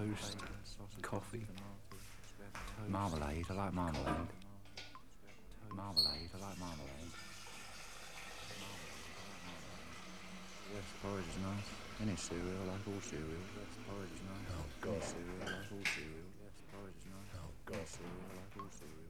toast, coffee, marmalade. I like marmalade. Marmalade. I like marmalade. Yes, porridge is nice. Any cereal, I like all cereal. Yes, porridge is nice. Oh, God. Any cereal, I like all cereal. Yes, porridge is nice. Oh, God. Any cereal, I like all cereal.